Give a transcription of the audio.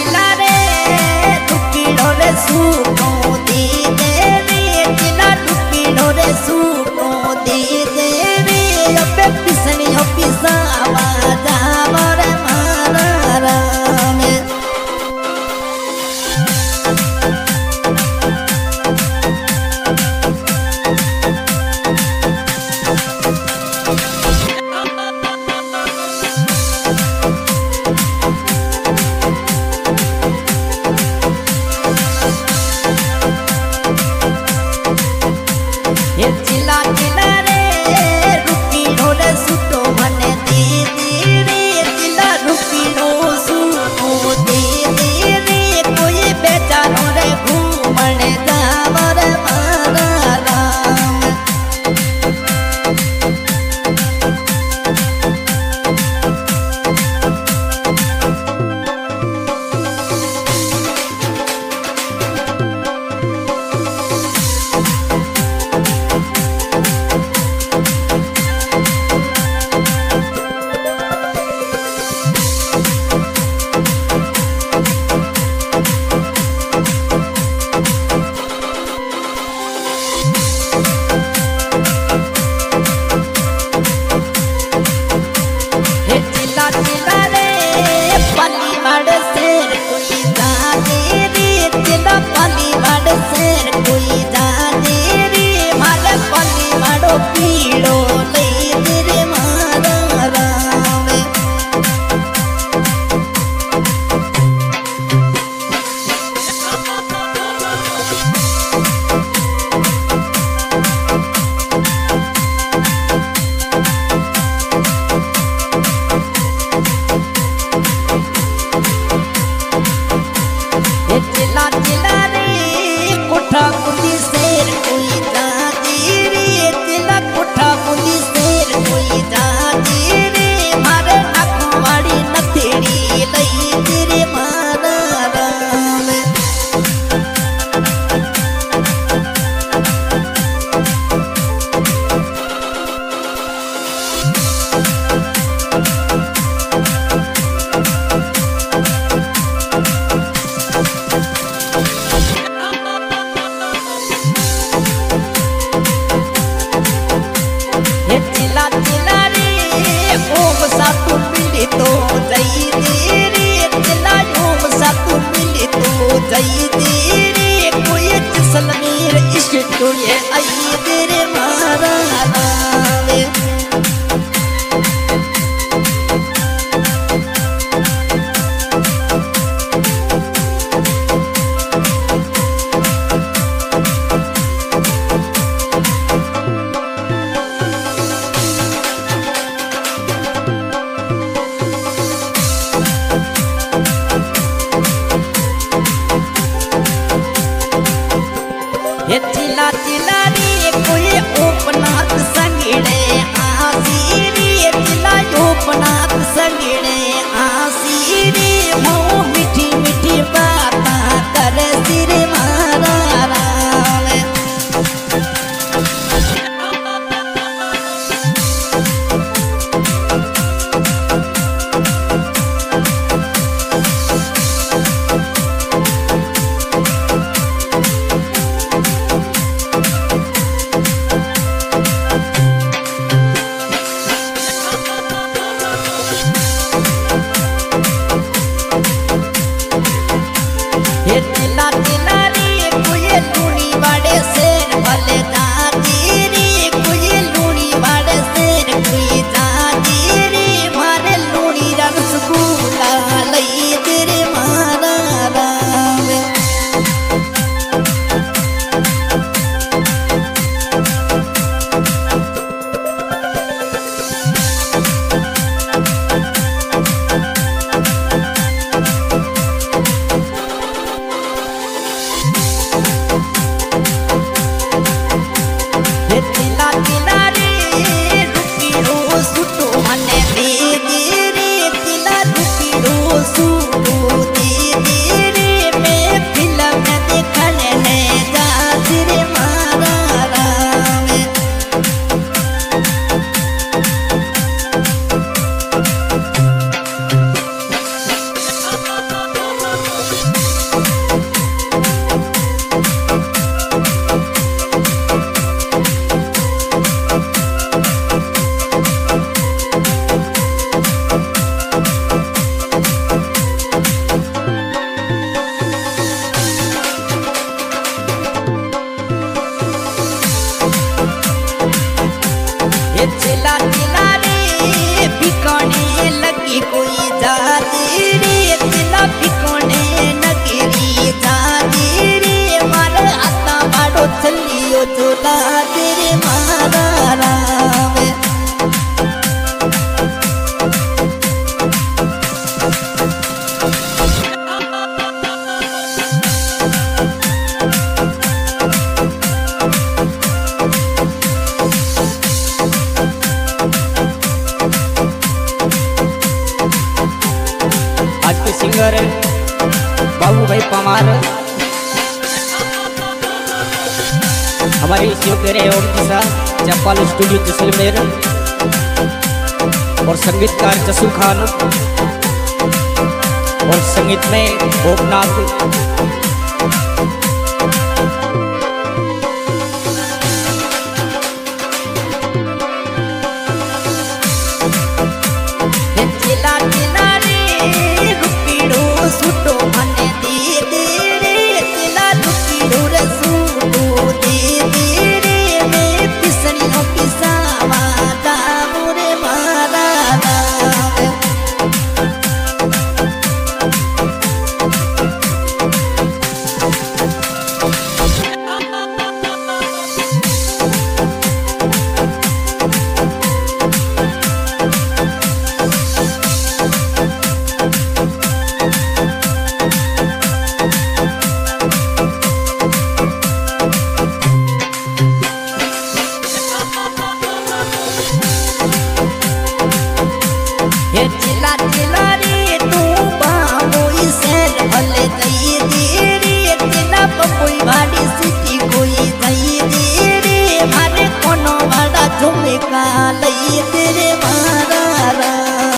चिला रे दुखी ढोरे सूटो दी देवी चिला दुखी ढोरे सूटो दी देवी अबे पिसनी हो पिसावा जावा रे मारा राम चिला चिला रे रुकी ढोरे सूटो मने दी रे चिला रुकी ढो सूटो दी रे कोई बेचारो रे घूमने जावा रे मारा राम चिला चिला रे पली बड़ शेर कोई जाने रे चिला पली बड़ शेर कोई जाने रे मारे पली बड़ो पीड़ो ले तेरे मारा राम चिला चिला रे कोठा कुली शेर कोई जाती रे चिला कोठा कुली शेर कोई जाती रे मारे अखवाड़ी नथेड़ी लई तेरे मारा राम चिला चिला रे ओम सातु मिली तो जई रे चिला ओम सातु मिली तो जई रे कोई जसलमीर इश्क तोड़े आई तेरे मारा राम चिला चिला रे कोई उपनाथ संगड़े आसी रे चिला उपनाथ संगड़े आसी रे मोह मीठी मीठी बात कर सिर मारा राम चिला चिला रे कोई लूनी वाड़े शेर भले जाती रे कोई लूनी वाड़े शेर कोई जाती रे मारे लूनी रसगुल्ला लई तेरे मारा राम बाबू भाई पमार, हमारे शिवकेरे ओम दिशा चप्पल स्टूडियो जैसलमेर और संगीतकार जसू खान और संगीत में भोपनाथ। तेरे मारा